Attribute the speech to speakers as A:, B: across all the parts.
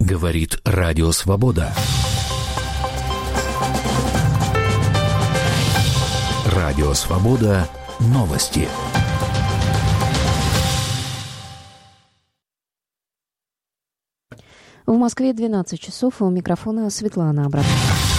A: Говорит Радио Свобода. Радио Свобода. Новости.
B: В Москве 12 часов, и у микрофона Светлана Абрамова.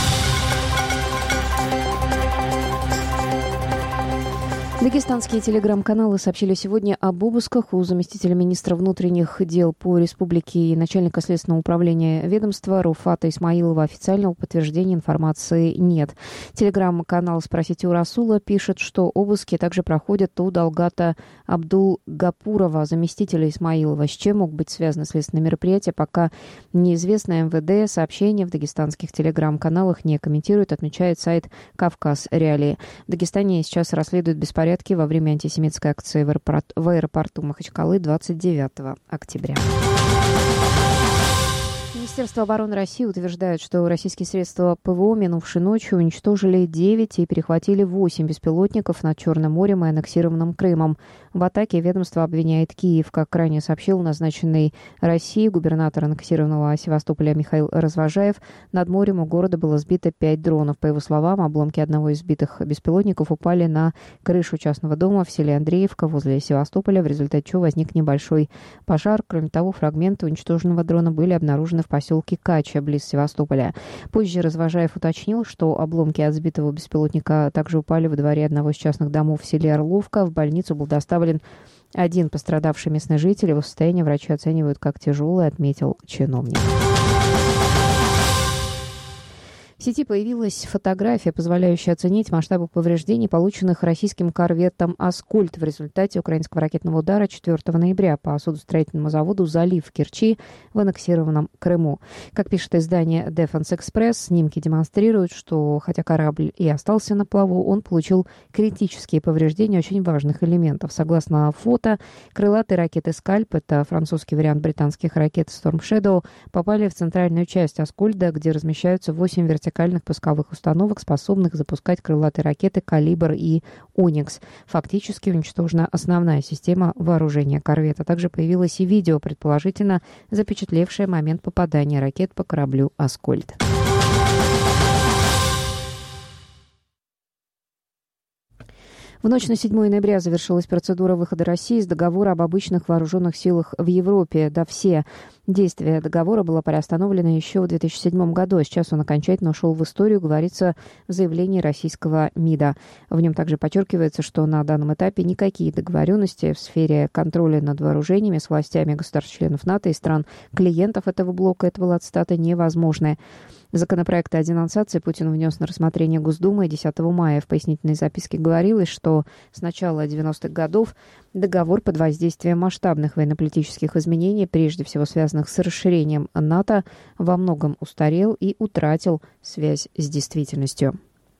B: Дагестанские телеграм-каналы сообщили сегодня об обысках у заместителя министра внутренних дел по республике и начальника следственного управления ведомства Руфата Исмаилова. Официального подтверждения информации нет. Телеграм-канал «Спросите у Расула» пишет, что обыски также проходят у Далгата Абдул-Гапурова, заместителя Исмаилова. С чем мог быть связано следственное мероприятие, пока неизвестно. МВД сообщения в дагестанских телеграм-каналах не комментирует, отмечает сайт «Кавказ Реалии». В Дагестане сейчас расследуют беспорядки во время антисемитской акции в аэропорту Махачкалы 29 октября. Министерство обороны России утверждает, что российские средства ПВО минувшей ночью уничтожили 9 и перехватили 8 беспилотников над Черным морем и аннексированным Крымом. В атаке ведомство обвиняет Киев. Как ранее сообщил назначенный Россией губернатор аннексированного Севастополя Михаил Развожаев, над морем у города было сбито 5 дронов. По его словам, обломки одного из сбитых беспилотников упали на крышу частного дома в селе Андреевка возле Севастополя, в результате чего возник небольшой пожар. Кроме того, фрагменты уничтоженного дрона были обнаружены в поселке Кача, близ Севастополя. Позже Развожаев уточнил, что обломки от сбитого беспилотника также упали во дворе одного из частных домов в селе Орловка. В больницу был доставлен один пострадавший местный житель. Его состояние врачи оценивают как тяжелое, отметил чиновник. В сети появилась фотография, позволяющая оценить масштабы повреждений, полученных российским корветом «Аскольд» в результате украинского ракетного удара 4 ноября по судостроительному заводу «Залив» в Керчи в аннексированном Крыму. Как пишет издание Defense Express, снимки демонстрируют, что хотя корабль и остался на плаву, он получил критические повреждения очень важных элементов. Согласно фото, крылатые ракеты «Скальп», это французский вариант британских ракет «Storm Shadow», попали в центральную часть «Аскольда», где размещаются 8 вертикальных пусковых установок, способных запускать крылатые ракеты «Калибр» и «Оникс». Фактически уничтожена основная система вооружения корвета. Также появилось и видео, предположительно запечатлевшее момент попадания ракет по кораблю «Аскольд». В ночь на 7 ноября завершилась процедура выхода России из договора об обычных вооруженных силах в Европе. Да, все действие договора было приостановлено еще в 2007 году, а сейчас он окончательно ушел в историю, говорится в заявлении российского МИДа. В нем также подчеркивается, что на данном этапе никакие договоренности в сфере контроля над вооружениями с властями государств-членов НАТО и стран-клиентов этого блока, это была цитата, невозможны. Законопроект о денонсации Путин внес на рассмотрение Госдумы 10 мая. В пояснительной записке говорилось, что с начала 90-х годов договор под воздействием масштабных военно-политических изменений, прежде всего связанных с расширением НАТО, во многом устарел и утратил связь с действительностью.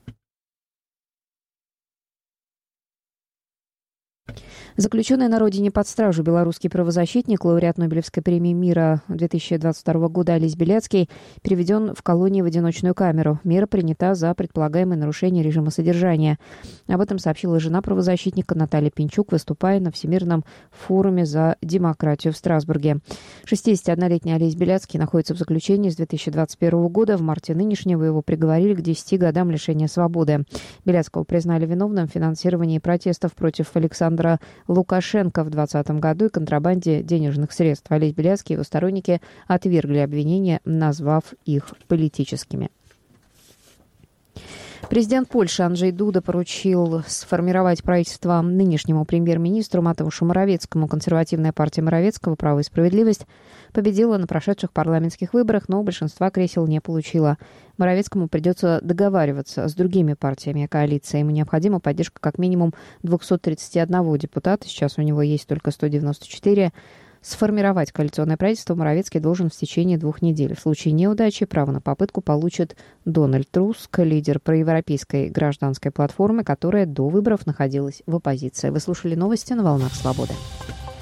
B: Заключенный на родине под стражу белорусский правозащитник, лауреат Нобелевской премии мира 2022 года Олесь Беляцкий переведен в колонию в одиночную камеру. Мера принята за предполагаемое нарушение режима содержания. Об этом сообщила жена правозащитника Наталья Пинчук, выступая на Всемирном форуме за демократию в Страсбурге. 61-летний Олесь Беляцкий находится в заключении с 2021 года. В марте нынешнего его приговорили к 10 годам лишения свободы. Беляцкого признали виновным в финансировании протестов против Александра Лукашенко в 2020 году и контрабанде денежных средств. Олесь Беляцкий и его сторонники отвергли обвинения, назвав их политическими. Президент Польши Анджей Дуда поручил сформировать правительство нынешнему премьер-министру Матеушу Моровецкому. Консервативная партия Моровецкого «Право и справедливость» победила на прошедших парламентских выборах, но большинства кресел не получила. Моровецкому придется договариваться с другими партиями коалиции. Ему необходима поддержка как минимум 231 депутата. Сейчас у него есть только 194. Сформировать коалиционное правительство Моровецкий должен в течение 2 недель. В случае неудачи право на попытку получит Дональд Туск, лидер проевропейской гражданской платформы, которая до выборов находилась в оппозиции. Вы слушали новости на «Волнах Свободы».